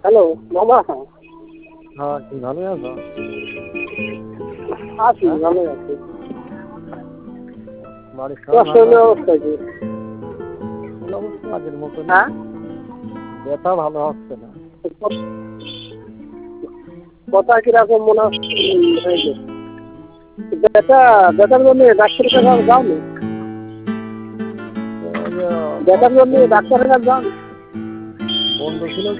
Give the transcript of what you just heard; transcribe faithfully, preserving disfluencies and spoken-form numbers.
Hello মামা। হ্যাঁ, কি ভালো আছো? আছি, হ্যাঁ? ভালো আছি। বাড়ির সবাই তোর ভালো শরীরের আছে? অবস্থা কি? এই অবস্থা আগের মতনই। হ্যাঁ? ব্যথা ভালো হচ্ছে না। কথা কিরকম মনে হচ্ছে হয়েছে? ব্যথা ব্যথার জন্য ডাক্তারের কাছে যাওনি? ওই যে ব্যথার জন্য ডাক্তারের কাছে যাওনি? বন্ধ ছিল